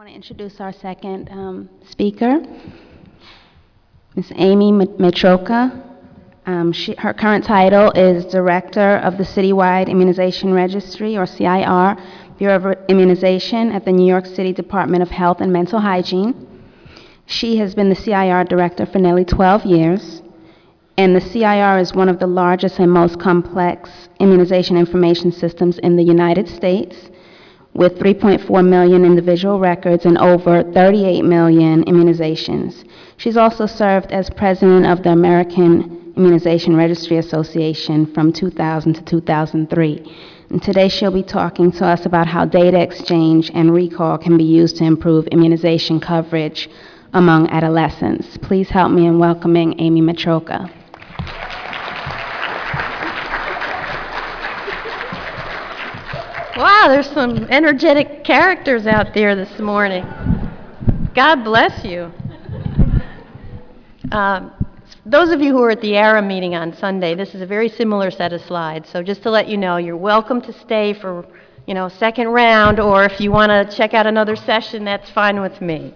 to introduce our second speaker, Ms. Amy Metroka. Her current title is Director of the Citywide Immunization Registry, or CIR, Bureau of Immunization at the New York City Department of Health and Mental Hygiene. She has been the CIR Director for nearly 12 years, and the CIR is one of the largest and most complex immunization information systems in the United States, with 3.4 million individual records and over 38 million immunizations. She's also served as president of the American Immunization Registry Association from 2000 to 2003. And today she'll be talking to us about how data exchange and recall can be used to improve immunization coverage among adolescents. Please help me in welcoming Amy Metroka. Wow, there's some energetic characters out there this morning. God bless you. Those of you who were at the ARA meeting on Sunday, this is a very similar set of slides. So just to let you know, you're welcome to stay for, second round, or if you want to check out another session, that's fine with me.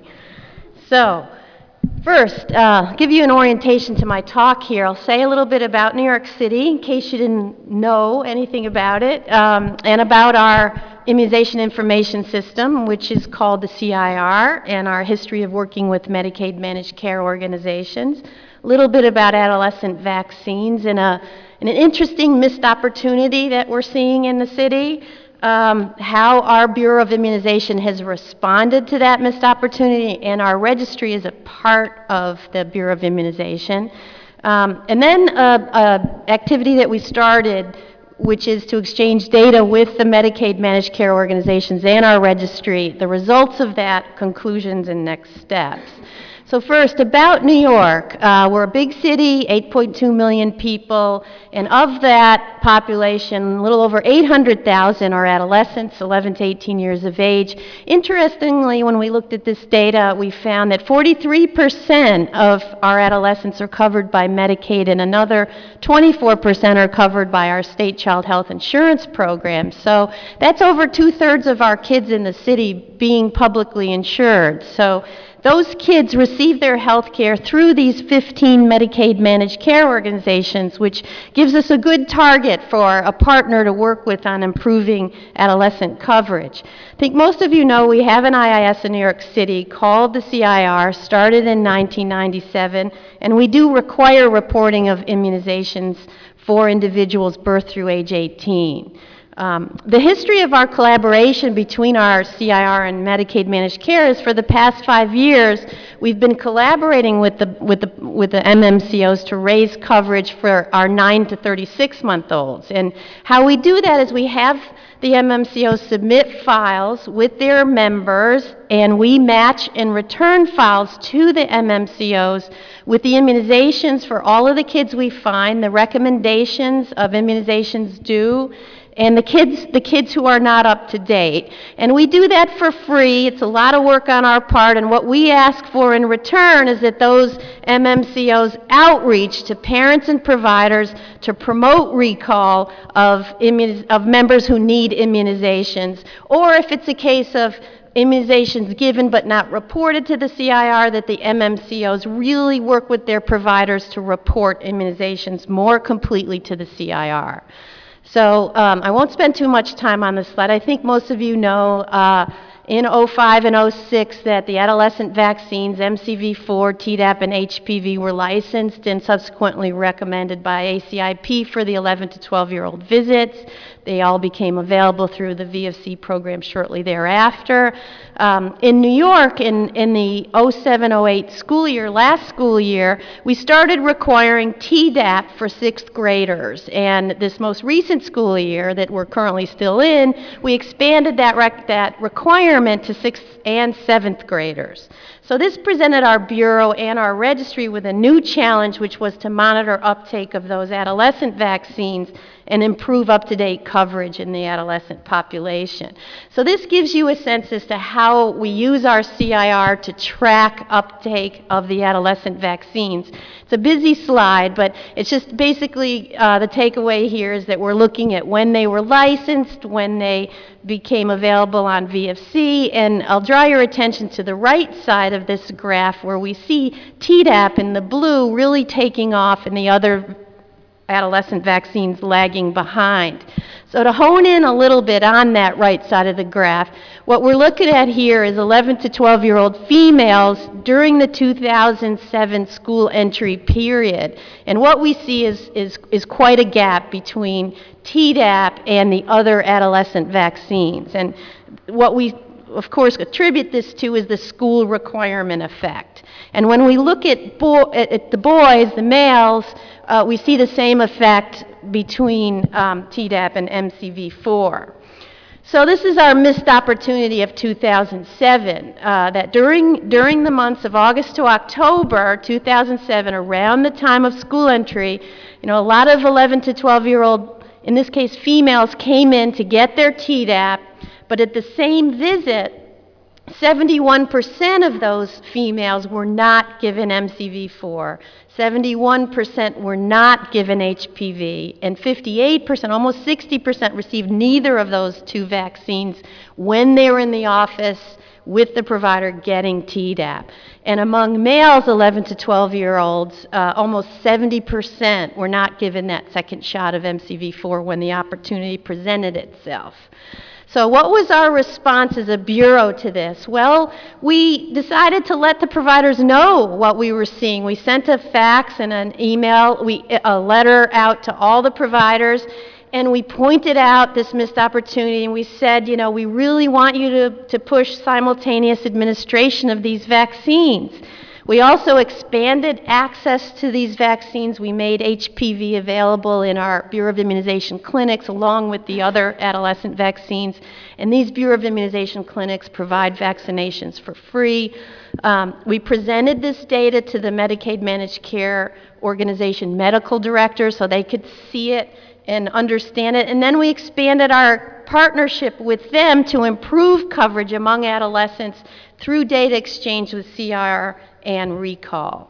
So, first, give you an orientation to my talk here. I'll say a little bit about New York City, in case you didn't know anything about it, and about our immunization information system, which is called the CIR, and our history of working with Medicaid managed care organizations. A little bit about adolescent vaccines and an interesting missed opportunity that we're seeing in the city. How our Bureau of Immunization has responded to that missed opportunity, and our registry is a part of the Bureau of Immunization. And then an activity that we started, which is to exchange data with the Medicaid managed care organizations and our registry, the results of that, conclusions, and next steps. So first, about New York. We're a big city, 8.2 million people, and of that population, a little over 800,000 are adolescents, 11 to 18 years of age. Interestingly, when we looked at this data, we found that 43% of our adolescents are covered by Medicaid, and another 24% are covered by our state child health insurance program. So that's over 2/3 of our kids in the city being publicly insured. So those kids receive their health care through these 15 Medicaid managed care organizations, which gives us a good target for a partner to work with on improving adolescent coverage. I think most of you know we have an IIS in New York City called the CIR, started in 1997, and we do require reporting of immunizations for individuals birth through age 18. The history of our collaboration between our CIR and Medicaid managed care is for the past 5 years, we've been collaborating with the MMCOs to raise coverage for our 9 to 36-month-olds. And how we do that is we have the MMCOs submit files with their members, and we match and return files to the MMCOs with the immunizations for all of the kids we find, the recommendations of immunizations due, and the kids who are not up to date. And we do that for free. It's a lot of work on our part, and what we ask for in return is that those MMCOs outreach to parents and providers to promote recall of members who need immunizations, or if it's a case of immunizations given but not reported to the CIR, that the MMCOs really work with their providers to report immunizations more completely to the CIR. So I won't spend too much time on this slide. I think most of you know in 05 and 06 that the adolescent vaccines, MCV4, Tdap, and HPV were licensed and subsequently recommended by ACIP for the 11 to 12-year-old visits. They all became available through the VFC program shortly thereafter. In New York, in the 07-08 school year, last school year, we started requiring Tdap for 6th graders. And this most recent school year that we're currently still in, we expanded that requirement to 6th and 7th graders. So this presented our Bureau and our registry with a new challenge, which was to monitor uptake of those adolescent vaccines and improve up-to-date coverage in the adolescent population. So this gives you a sense as to how we use our CIR to track uptake of the adolescent vaccines. It's a busy slide, but it's just basically the takeaway here is that we're looking at when they were licensed, when they became available on VFC, and I'll draw your attention to the right side of this graph where we see Tdap in the blue really taking off and the other adolescent vaccines lagging behind. So to hone in a little bit on that right side of the graph, what we're looking at here is 11 to 12-year-old females during the 2007 school entry period. And what we see is quite a gap between Tdap and the other adolescent vaccines. And what we, of course, attribute this to is the school requirement effect. And when we look at the boys, the males, we see the same effect between Tdap and MCV4. So this is our missed opportunity of 2007, that during the months of August to October 2007, around the time of school entry, a lot of 11 to 12-year-old, in this case females, came in to get their Tdap, but at the same visit, 71% of those females were not given MCV4, 71% were not given HPV, and 58%, almost 60%, received neither of those two vaccines when they were in the office with the provider getting Tdap. And among males, 11 to 12-year-olds, almost 70% were not given that second shot of MCV4 when the opportunity presented itself. So what was our response as a bureau to this? Well, we decided to let the providers know what we were seeing. We sent a fax and an email, a letter out to all the providers, and we pointed out this missed opportunity, and we said, we really want you to push simultaneous administration of these vaccines. We also expanded access to these vaccines. We made HPV available in our Bureau of Immunization clinics along with the other adolescent vaccines. And these Bureau of Immunization clinics provide vaccinations for free. We presented this data to the Medicaid Managed Care Organization medical directors so they could see it and understand it. And then we expanded our partnership with them to improve coverage among adolescents through data exchange with CIR and recall.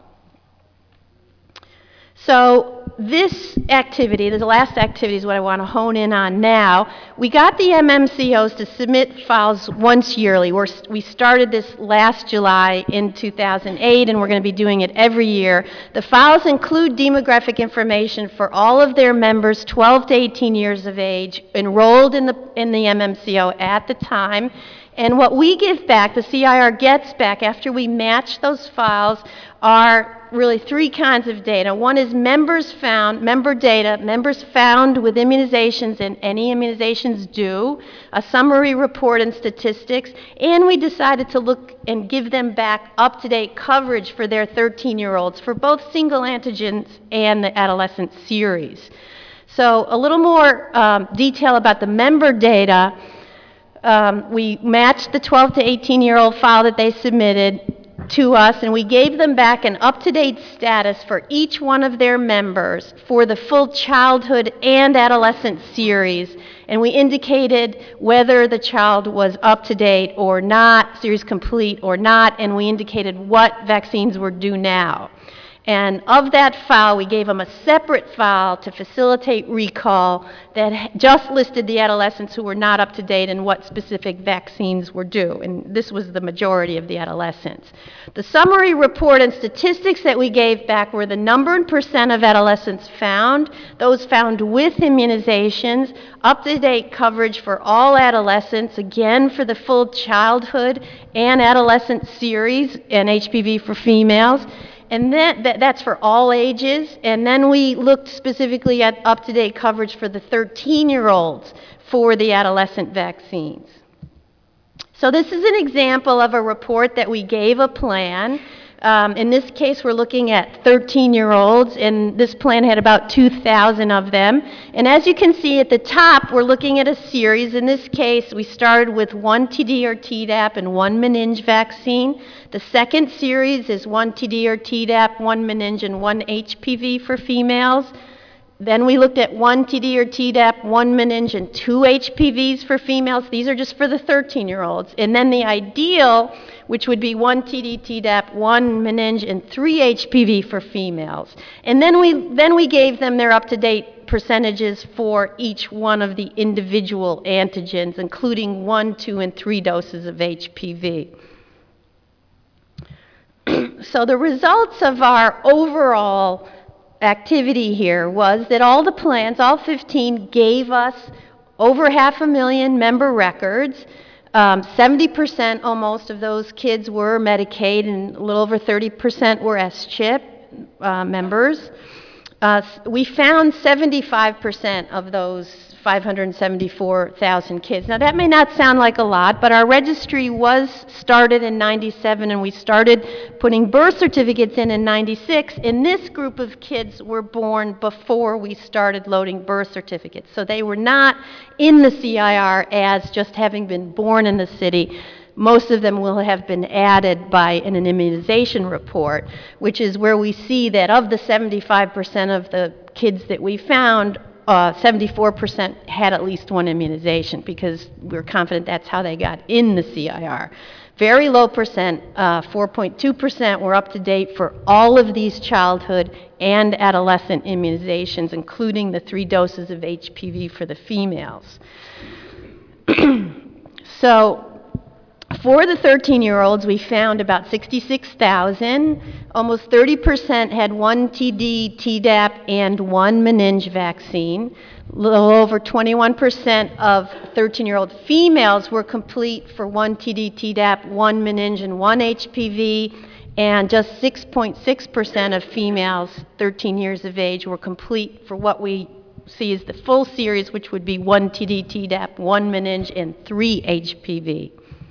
So this activity, the last activity is what I want to hone in on now. We got the MMCOs to submit files once yearly. We started this last July in 2008, and we're going to be doing it every year. The files include demographic information for all of their members 12 to 18 years of age enrolled in the MMCO at the time. And what we give back, the CIR gets back after we match those files, are really three kinds of data. One is member data, members found with immunizations and any immunizations due, a summary report and statistics, and we decided to look and give them back up-to-date coverage for their 13-year-olds for both single antigens and the adolescent series. So a little more detail about the member data. We matched the 12 to 18-year-old file that they submitted to us, and we gave them back an up-to-date status for each one of their members for the full childhood and adolescent series, and we indicated whether the child was up-to-date or not, series complete or not, and we indicated what vaccines were due now. And of that file, we gave them a separate file to facilitate recall that just listed the adolescents who were not up to date and what specific vaccines were due. And this was the majority of the adolescents. The summary report and statistics that we gave back were the number and percent of adolescents found, those found with immunizations, up-to-date coverage for all adolescents, again for the full childhood and adolescent series, and HPV for females. And that's for all ages. And then we looked specifically at up-to-date coverage for the 13-year-olds for the adolescent vaccines. So this is an example of a report that we gave a plan. In this case, we're looking at 13-year-olds, and this plan had about 2,000 of them. And as you can see at the top, we're looking at a series. In this case, we started with one TD or Tdap and one meninge vaccine. The second series is one TD or Tdap, one meninge, and one HPV for females. Then we looked at 1 TD or Tdap, 1 meninge, and 2 HPVs for females. These are just for the 13-year-olds. And then the ideal, which would be 1 TD, Tdap, 1 meninge, and 3 HPV for females. And then we gave them their up-to-date percentages for each one of the individual antigens, including 1, 2, and 3 doses of HPV. So the results of our overall activity here was that all the plans, all 15, gave us over 500,000 member records. 70% almost of those kids were Medicaid, and a little over 30% were SCHIP members. We found 75% of those 574,000 kids. Now that may not sound like a lot, but our registry was started in 97, and we started putting birth certificates in 96, and this group of kids were born before we started loading birth certificates. So they were not in the CIR as just having been born in the city. Most of them will have been added by an immunization report, which is where we see that of the 75% of the kids that we found, 74% had at least one immunization, because we're confident that's how they got in the CIR. Very low percent, 4.2% were up to date for all of these childhood and adolescent immunizations, including the 3 doses of HPV for the females. So, for the 13-year-olds, we found about 66,000. Almost 30% had 1 TD, Tdap, and 1 meninge vaccine. A little over 21% of 13-year-old females were complete for 1 TD, Tdap, 1 meninge, and 1 HPV. And just 6.6% of females 13 years of age were complete for what we see as the full series, which would be 1 TD, Tdap, 1 meninge, and 3 HPV.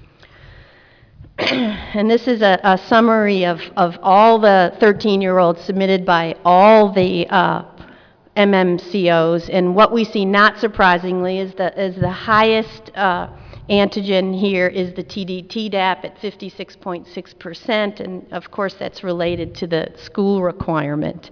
And this is a summary of all the 13-year-olds submitted by all the MMCOs. And what we see, not surprisingly, is the highest antigen here is the TD-Tdap at 56.6%. And, of course, that's related to the school requirement.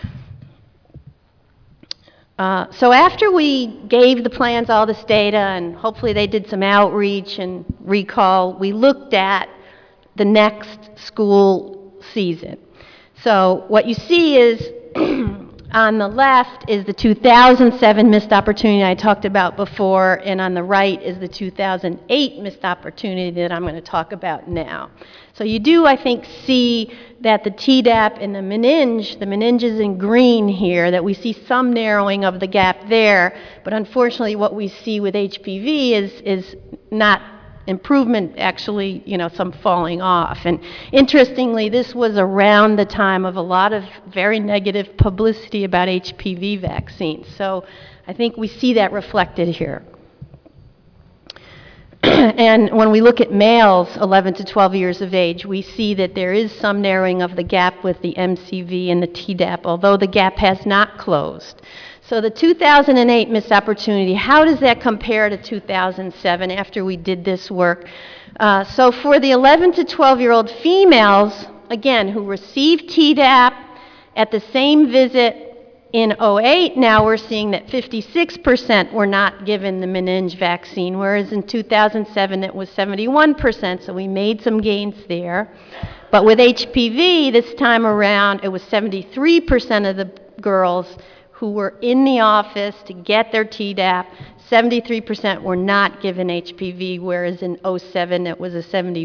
So after we gave the plans all this data, and hopefully they did some outreach and recall, we looked at the next school season. So what you see is on the left is the 2007 missed opportunity I talked about before, and on the right is the 2008 missed opportunity that I'm going to talk about now. So you do, I think, see that the Tdap and the meninge is in green here, that we see some narrowing of the gap there, but unfortunately what we see with HPV is not improvement, actually, some falling off. And interestingly, this was around the time of a lot of very negative publicity about HPV vaccines. So I think we see that reflected here. And when we look at males 11 to 12 years of age, we see that there is some narrowing of the gap with the MCV and the Tdap, although the gap has not closed. So the 2008 missed opportunity, how does that compare to 2007 after we did this work? So for the 11 to 12-year-old females, again, who received Tdap at the same visit in 08, now we're seeing that 56% were not given the meninge vaccine, whereas in 2007 it was 71%, so we made some gains there. But with HPV, this time around, it was 73% of the girls who were in the office to get their Tdap. 73% were not given HPV, whereas in 07 it was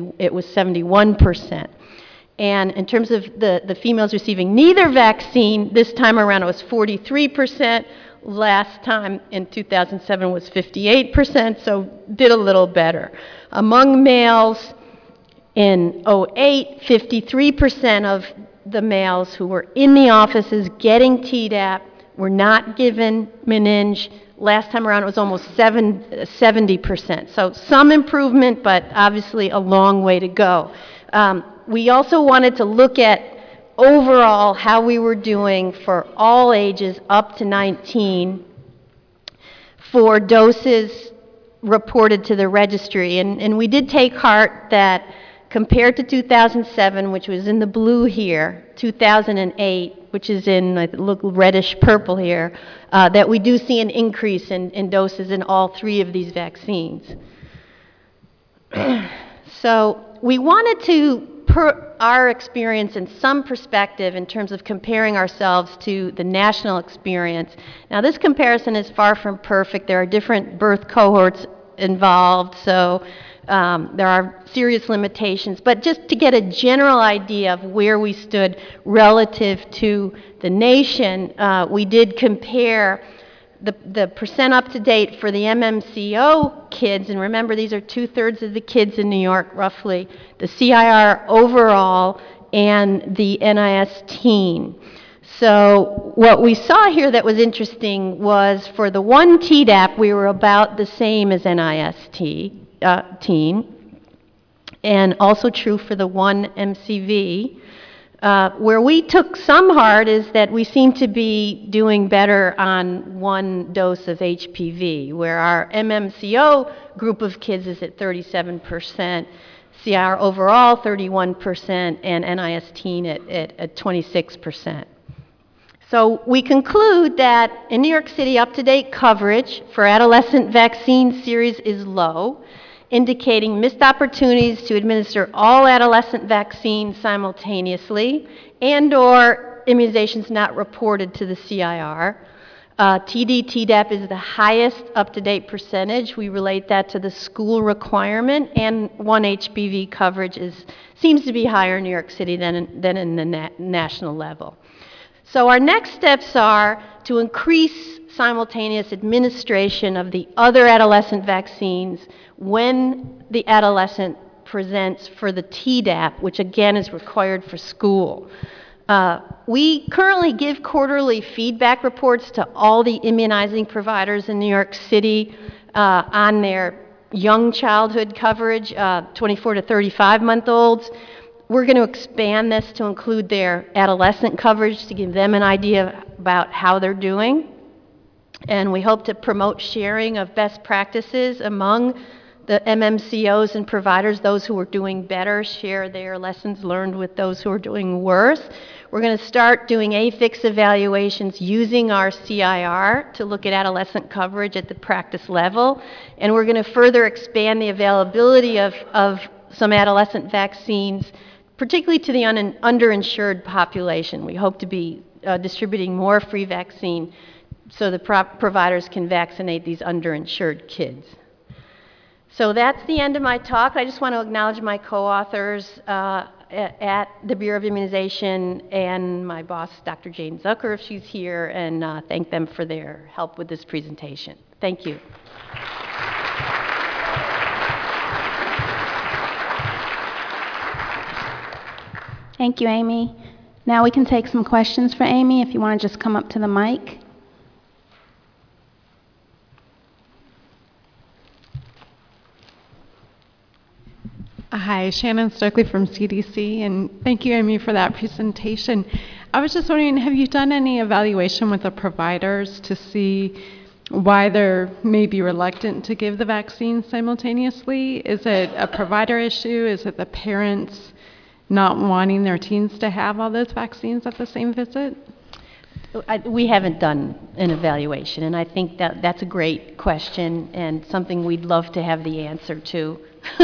71%. And in terms of the females receiving neither vaccine, this time around it was 43%. Last time in 2007 was 58%, so did a little better. Among males in 08, 53% of the males who were in the offices getting Tdap were not given meninge. Last time around it was almost 70%. So some improvement, but obviously a long way to go. We also wanted to look at overall how we were doing for all ages up to 19 for doses reported to the registry. And we did take heart that compared to 2007, which was in the blue here, 2008, which is in like, look reddish purple here, that we do see an increase in doses in all three of these vaccines. So we wanted to put our experience in some perspective in terms of comparing ourselves to the national experience. Now this comparison is far from perfect. There are different birth cohorts involved, so there are serious limitations, but just to get a general idea of where we stood relative to the nation, we did compare the percent up to date for the MMCO kids, and remember these are 2/3 of the kids in New York roughly, the CIR overall, and the NIS teen. So what we saw here that was interesting was for the one Tdap, we were about the same as NIST teen, and also true for the one MCV. Where we took some heart is that we seem to be doing better on one dose of HPV, where our MMCO group of kids is at 37%, CIR overall 31%, and NIS teen at 26%. So we conclude that in New York City, up-to-date coverage for adolescent vaccine series is low, indicating missed opportunities to administer all adolescent vaccines simultaneously and/or immunizations not reported to the CIR. TD, Tdap is the highest up-to-date percentage. We relate that to the school requirement, and one HPV coverage seems to be higher in New York City than in the national level. So our next steps are to increase simultaneous administration of the other adolescent vaccines when the adolescent presents for the Tdap, which again is required for school. We currently give quarterly feedback reports to all the immunizing providers in New York City on their young childhood coverage, 24 to 35-month-olds. We're going to expand this to include their adolescent coverage to give them an idea about how they're doing. And we hope to promote sharing of best practices among the MMCOs and providers. Those who are doing better share their lessons learned with those who are doing worse. We're going to start doing AFIX evaluations using our CIR to look at adolescent coverage at the practice level. And we're going to further expand the availability of some adolescent vaccines, particularly to the underinsured population. We hope to be distributing more free vaccine so the providers can vaccinate these underinsured kids. So that's the end of my talk. I just want to acknowledge my co-authors at the Bureau of Immunization and my boss, Dr. Jane Zucker, if she's here, and thank them for their help with this presentation. Thank you. Thank you, Amy. Now we can take some questions for Amy if you want to just come up to the mic. Hi, Shannon Stokely from CDC, and thank you, Amy, for that presentation. I was just wondering, have you done any evaluation with the providers to see why they're maybe reluctant to give the vaccine simultaneously? Is it a provider issue? Is it the parents not wanting their teens to have all those vaccines at the same visit? We haven't done an evaluation, and I think that's a great question and something we'd love to have the answer to.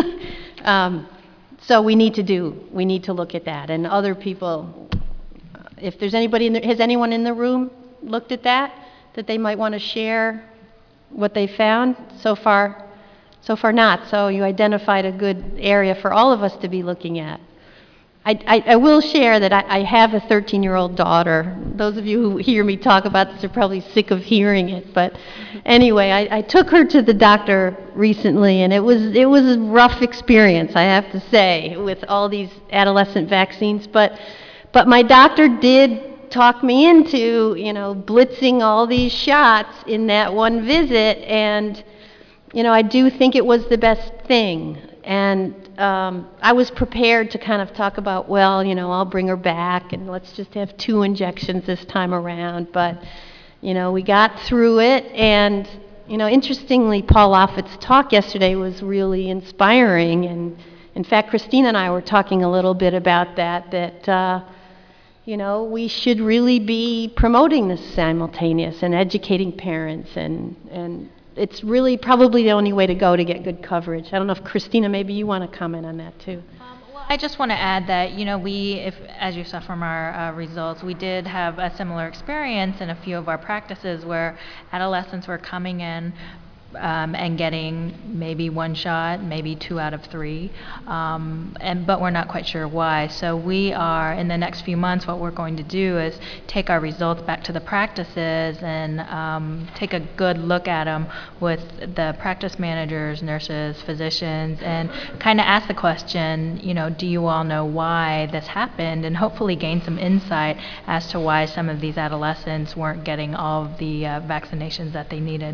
So we need to look at that. And other people, if there's anybody has anyone in the room looked at that they might want to share what they found? So far not. So you identified a good area for all of us to be looking at. I will share that I have a 13-year-old daughter. Those of you who hear me talk about this are probably sick of hearing it. But anyway, I took her to the doctor recently, and it was a rough experience, I have to say, with all these adolescent vaccines. But my doctor did talk me into, blitzing all these shots in that one visit. And, I do think it was the best thing. And I was prepared to kind of talk about, well, I'll bring her back and let's just have 2 injections this time around. But, we got through it. And, interestingly, Paul Offit's talk yesterday was really inspiring and In fact, Christina and I were talking a little bit about that you know, we should really be promoting this simultaneous and educating parents, and it's really probably the only way to go to get good coverage. I don't know if Christina, maybe you want to comment on that too. Well, I just want to add that, you know, as you saw from our results, we did have a similar experience in a few of our practices where adolescents were coming in and getting maybe one shot, maybe 2 out of 3, but we're not quite sure why. So we are, in the next few months, what we're going to do is take our results back to the practices and take a good look at them with the practice managers, nurses, physicians, and kind of ask the question, you know, do you all know why this happened, and hopefully gain some insight as to why some of these adolescents weren't getting all of the vaccinations that they needed.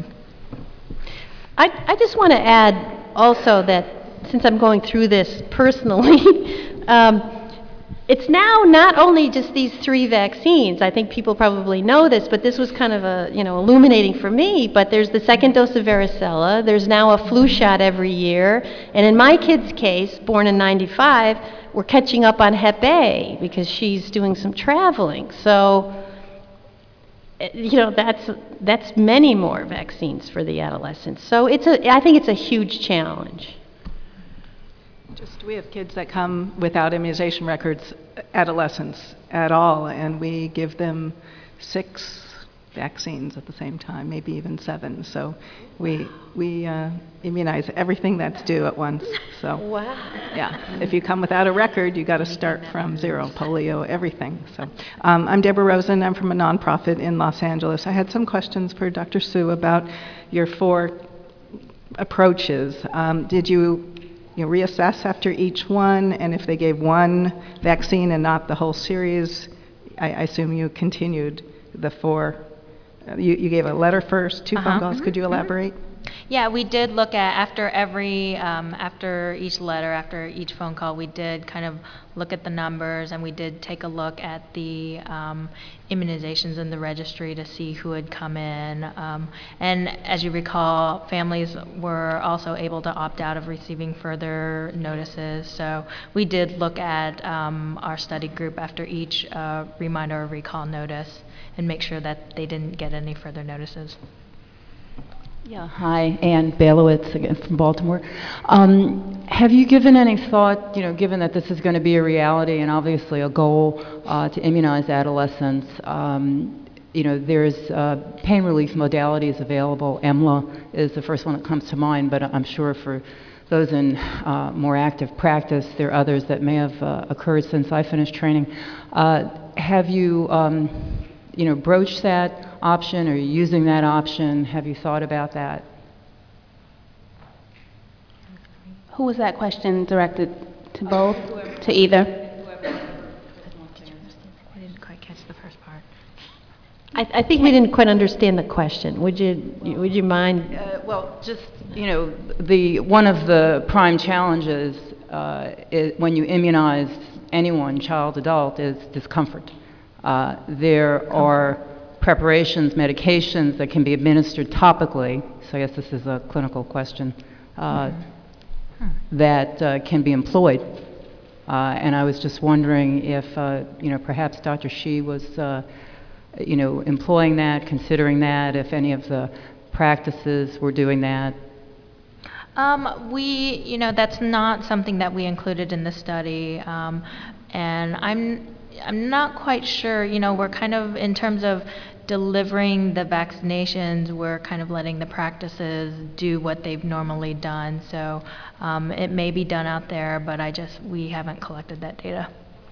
I just want to add also that since I'm going through this personally, it's now not only just these 3 vaccines. I think people probably know this, but this was kind of illuminating for me. But there's the second dose of varicella. There's now a flu shot every year. And in my kid's case, born in '95, we're catching up on Hep A because she's doing some traveling. So, you know, that's many more vaccines for the adolescents. So I think it's a huge challenge. We have kids that come without immunization records, adolescents at all, and we give them 6 vaccines at the same time, maybe even 7. So we immunize everything that's due at once. So wow. Yeah, if you come without a record, you got to start from 0, polio, everything. So I'm Deborah Rosen. I'm from a nonprofit in Los Angeles. I had some questions for Dr. Su about your 4 approaches. Did you reassess after each one, and if they gave one vaccine and not the whole series, I assume you continued the 4. You gave a letter first, 2 phone calls. Could you elaborate? Yeah, we did look at after each letter, after each phone call, we did kind of look at the numbers, and we did take a look at the immunizations in the registry to see who had come in. And as you recall, families were also able to opt out of receiving further notices. So we did look at our study group after each reminder or recall notice and make sure that they didn't get any further notices. Yeah, hi, Ann Balowitz again from Baltimore. Have you given any thought, given that this is going to be a reality and obviously a goal to immunize adolescents, there's pain relief modalities available. EMLA is the first one that comes to mind, but I'm sure for those in more active practice, there are others that may have occurred since I finished training. Have you, broached that option? Are you using that option? Have you thought about that? Who was that question directed to? Both? To either? We didn't quite catch the first part. I think we didn't quite understand the question. Would you mind? Well, just, one of the prime challenges when you immunize anyone, child, adult, is discomfort. There are preparations, medications that can be administered topically, so I guess this is a clinical question, that can be employed. And I was just wondering if, perhaps Dr. Shi was, employing that, considering that, if any of the practices were doing that. That's not something that we included in the study, and I'm not quite sure, we're kind of, in terms of delivering the vaccinations, we're kind of letting the practices do what they've normally done. So it may be done out there, but we haven't collected that data.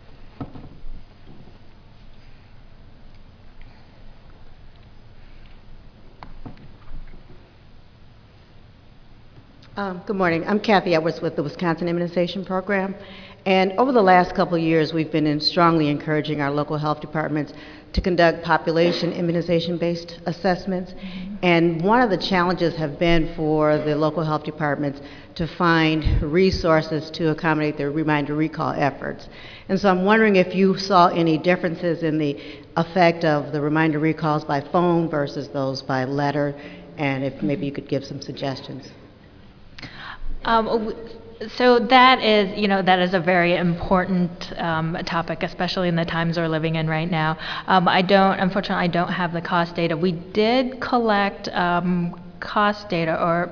Good morning. I'm Kathy Edwards with the Wisconsin Immunization Program. And over the last couple of years, we've been strongly encouraging our local health departments to conduct population immunization-based assessments. And one of the challenges have been for the local health departments to find resources to accommodate their reminder recall efforts. And so I'm wondering if you saw any differences in the effect of the reminder recalls by phone versus those by letter, and if maybe you could give some suggestions. So that is, that is a very important topic, especially in the times we're living in right now. Unfortunately, I don't have the cost data. We did collect cost data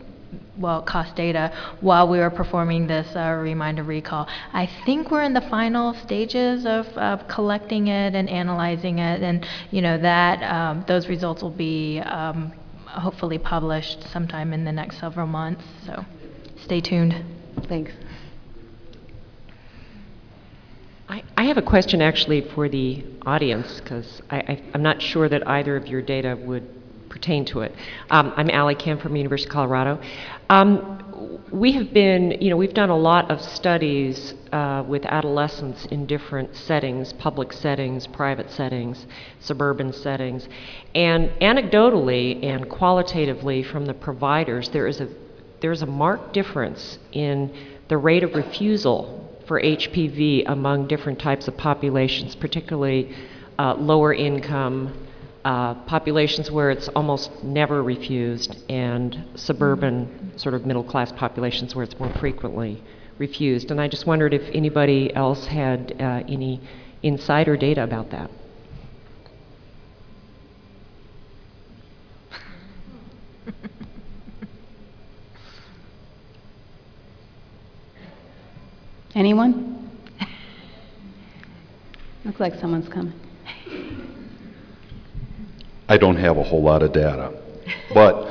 while we were performing this reminder recall. I think we're in the final stages of collecting it and analyzing it, and that those results will be hopefully published sometime in the next several months. So stay tuned. Thanks. I have a question actually for the audience, because I'm not sure that either of your data would pertain to it. I'm Allie Kim from University of Colorado. We have been, we've done a lot of studies with adolescents in different settings, public settings, private settings, suburban settings. And anecdotally and qualitatively from the providers, there's a marked difference in the rate of refusal for HPV among different types of populations, particularly lower income populations where it's almost never refused, and suburban sort of middle class populations where it's more frequently refused. And I just wondered if anybody else had any insight or data about that. Anyone? Looks like someone's coming. I don't have a whole lot of data, but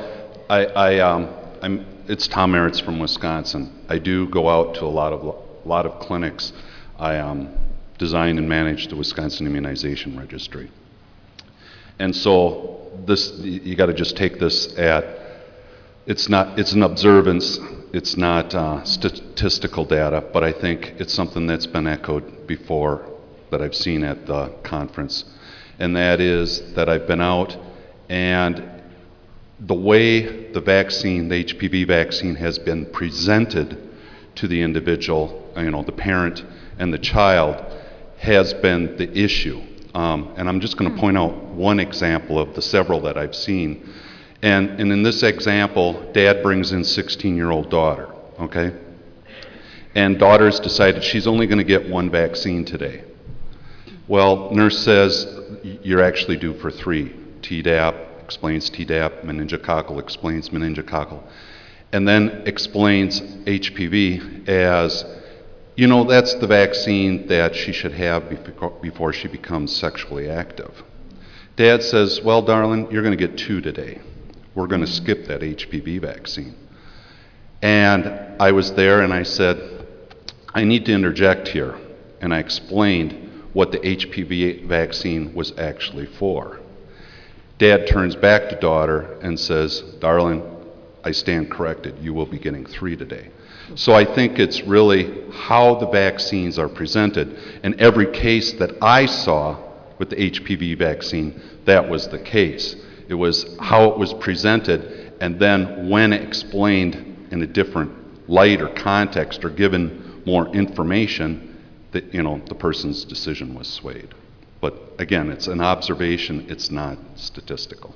it's Tom Meritz from Wisconsin. I do go out to a lot of clinics. I design and manage the Wisconsin Immunization Registry, and so you got to just take this it's an observance. It's not statistical data, but I think it's something that's been echoed before that I've seen at the conference. And that is that I've been out, and the way the vaccine, the HPV vaccine, has been presented to the individual, the parent and the child, has been the issue. And I'm just going to point out one example of the several that I've seen. And in this example, dad brings in 16-year-old daughter, okay? And daughter's decided she's only going to get one vaccine today. Well, nurse says, you're actually due for 3. Tdap explains Tdap, meningococcal explains meningococcal, and then explains HPV as, that's the vaccine that she should have before she becomes sexually active. Dad says, well, darling, you're going to get 2 today. We're going to skip that HPV vaccine. And I was there and I said, I need to interject here. And I explained what the HPV vaccine was actually for. Dad turns back to daughter and says, darling, I stand corrected. You will be getting 3 today. So I think it's really how the vaccines are presented. And every case that I saw with the HPV vaccine, that was the case. It was how it was presented, and then when explained in a different light or context or given more information, that the person's decision was swayed. But again, it's an observation, it's not statistical.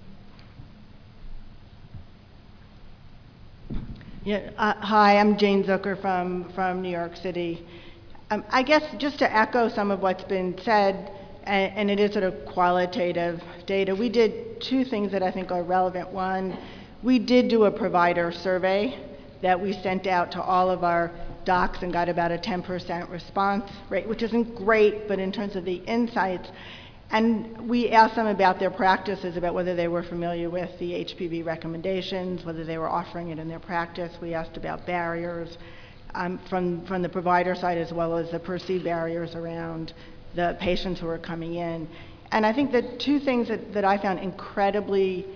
Yeah, hi, I'm Jane Zucker from New York City. I guess just to echo some of what's been said, and it is sort of qualitative data, we did 2 things that I think are relevant. One, we did do a provider survey that we sent out to all of our docs and got about a 10% response rate, which isn't great, but in terms of the insights. And we asked them about their practices, about whether they were familiar with the HPV recommendations, whether they were offering it in their practice. We asked about barriers from the provider side, as well as the perceived barriers around the patients who are coming in. And I think the 2 things that I found incredibly,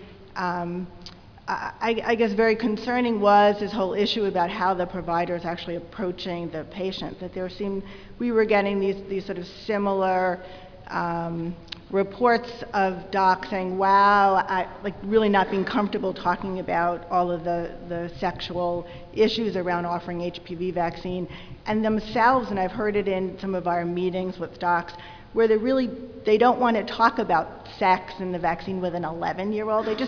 I guess very concerning, was this whole issue about how the provider is actually approaching the patient, that we were getting these sort of similar reports of docs saying, wow, like really not being comfortable talking about all of the sexual issues around offering HPV vaccine, and themselves, and I've heard it in some of our meetings with docs, where they don't want to talk about sex and the vaccine with an 11-year-old.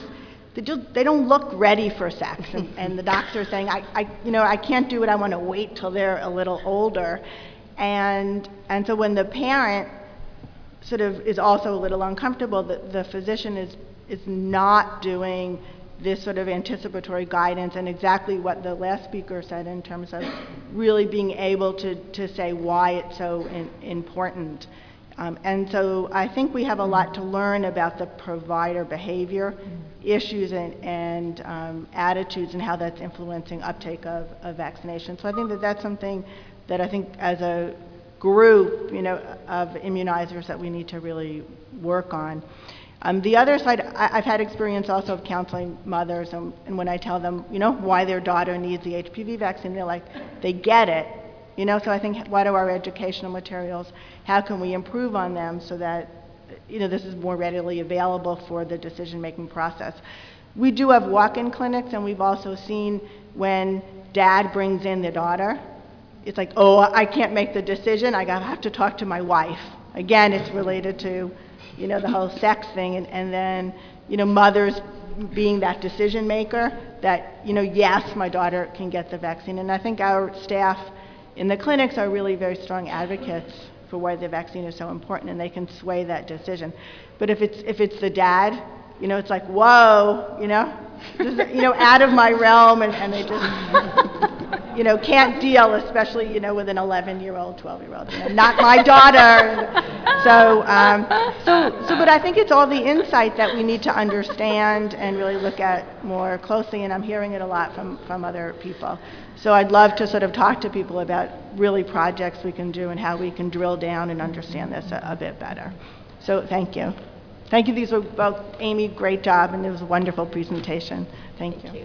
they don't look ready for sex, and the doctor is saying, I can't do it, I want to wait till they're a little older. And so when the parent sort of is also a little uncomfortable, the physician is not doing this sort of anticipatory guidance, and exactly what the last speaker said in terms of really being able to say why it's so important. And so I think we have a lot to learn about the provider behavior issues and attitudes and how that's influencing uptake of vaccination. So I think that's something that I think as a group, of immunizers that we need to really work on. The other side, I've had experience also of counseling mothers, and when I tell them, why their daughter needs the HPV vaccine, they're like, they get it. So I think, what are our educational materials? How can we improve on them so that, this is more readily available for the decision-making process? We do have walk-in clinics, and we've also seen when dad brings in the daughter, it's like, oh, I can't make the decision, I have to talk to my wife. Again, it's related to, the whole sex thing, and then, mothers being that decision maker that, yes, my daughter can get the vaccine. And I think our staff in the clinics are really very strong advocates for why the vaccine is so important, and they can sway that decision. But if it's the dad, it's like, whoa, this is, out of my realm, and they just, can't deal, especially, with an 11-year-old, 12-year-old, not my daughter. So, but I think it's all the insight that we need to understand and really look at more closely, and I'm hearing it a lot from other people. So I'd love to sort of talk to people about really projects we can do and how we can drill down and understand this a bit better. So thank you. Thank you. These were both, Amy, great job, and it was a wonderful presentation. Thank you.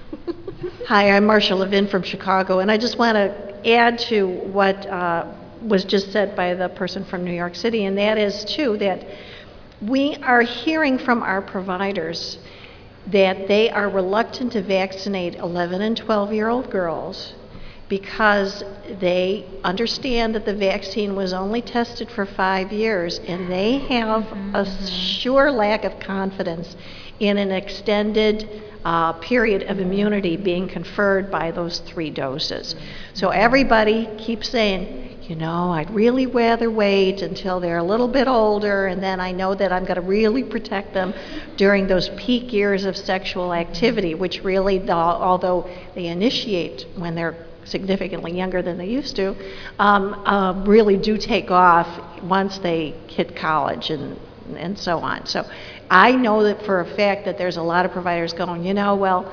Hi, I'm Marcia Levin from Chicago, and I just want to add to what was just said by the person from New York City, and that is, too, that we are hearing from our providers that they are reluctant to vaccinate 11 and 12-year-old girls because they understand that the vaccine was only tested for 5 years, and they have a sure lack of confidence in an extended period of immunity being conferred by those 3 doses. So everybody keeps saying, I'd really rather wait until they're a little bit older, and then I know that I'm going to really protect them during those peak years of sexual activity, which really, although they initiate when they're significantly younger than they used to, really do take off once they hit college and so on. So I know that for a fact that there's a lot of providers going, well,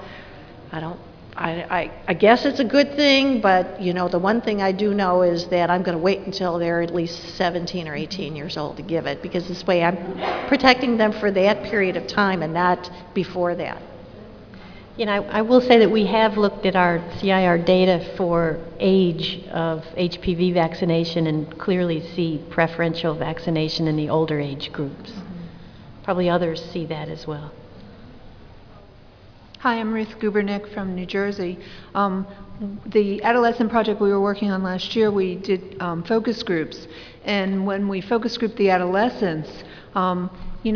I guess it's a good thing, but the one thing I do know is that I'm going to wait until they're at least 17 or 18 years old to give it, because this way I'm protecting them for that period of time and not before that. I will say that we have looked at our CIR data for age of HPV vaccination and clearly see preferential vaccination in the older age groups. Probably others see that as well. Hi, I'm Ruth Gubernick from New Jersey. The adolescent project we were working on last year, we did focus groups. And when we focus grouped the adolescents, for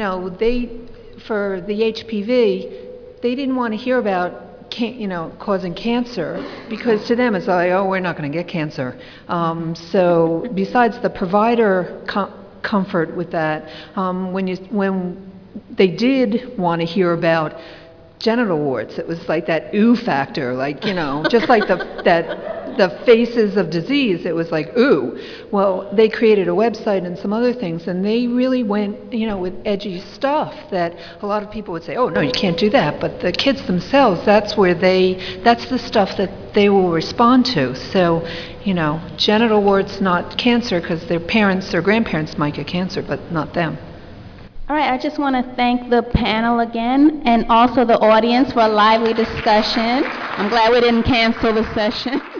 the HPV, they didn't want to hear about causing cancer, because to them it's like, oh, we're not going to get cancer. So besides the provider comfort with that, when they did want to hear about genital warts, it was like that ooh factor, just like the faces of disease, it was like ooh. Well, they created a website and some other things, and they really went with edgy stuff that a lot of people would say, oh no, you can't do that, but the kids themselves, that's the stuff that they will respond to. So genital warts, not cancer, because their parents or grandparents might get cancer, but not them. All right, I just want to thank the panel again, and also the audience for a lively discussion. I'm glad we didn't cancel the session.